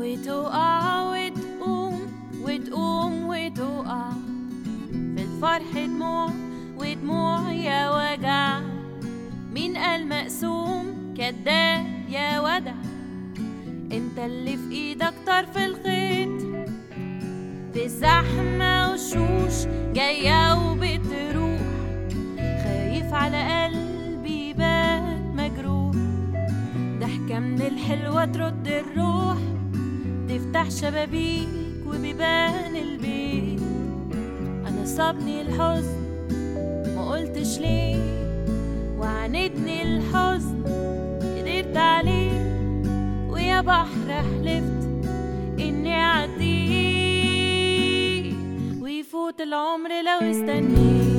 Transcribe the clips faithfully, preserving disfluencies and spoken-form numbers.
وتقع وتقوم وتقوم وتقع، في الفرح دموع ودموع يا وجع. مين قال مقسوم كداب يا ودع؟ انت اللي في ايدك طرف الخيط، في زحمة وشوش جاية وبتروح، خايف على قلبي بات مجروح. ضحكة من الحلوة ترد الروح، تفتح شبابيك وبيبان البيت. أنا صابني الحزن ما قلتش ليه، وعاندني الحزن قدرت عليه، ويا بحر حلفت إني أعديه، ويفوت العمر لو استنيت.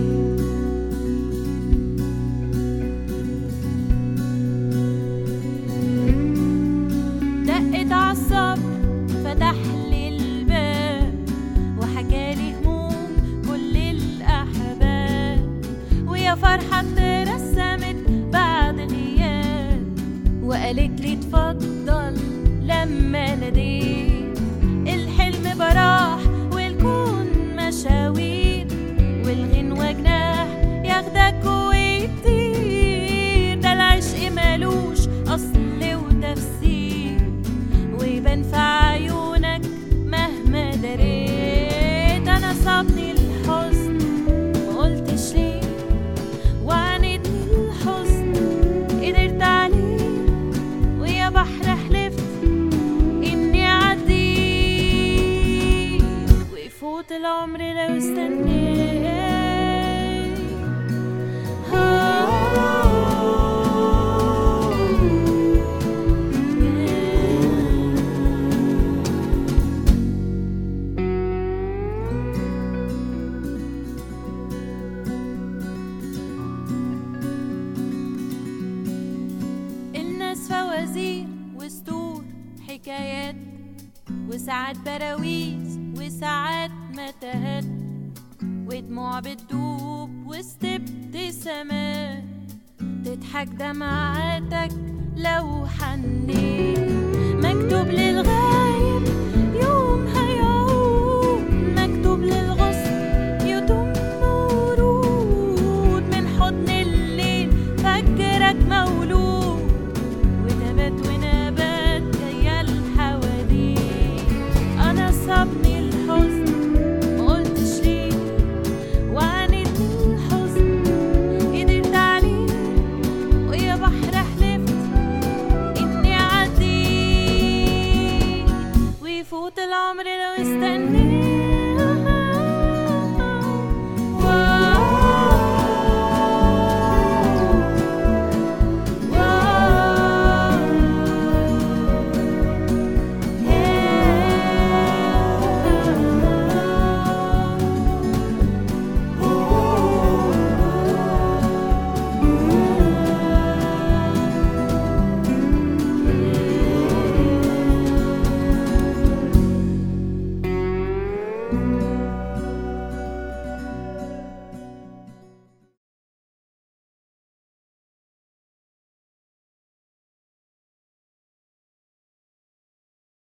دقت عالصبر فتح لي الباب، وحكالي هموم كل الأحباب، ويا فرحة اترسمت بعد غياب، وقالت لي اتفضل لما ناديت. الحلم براح والكون مشاوير، والغنوة جناح ياخدك ويطير. ده العشق مالوش أصل وتفسير، ويبان في عيونك مهما دريت. أنا صابني الحزن ما قلتش ليه، وعاندني الحزن قدرت عليه، ويا بحر حلفت إني أعديه، ويفوت العمر لو استنيت. الناس فوازير وسطور حكايات، وساعات براويز وساعات متاهات، ودموع بتدوب وسط ابتسامات، تضحك دمعاتك لو حنيت. مكتوب للغاية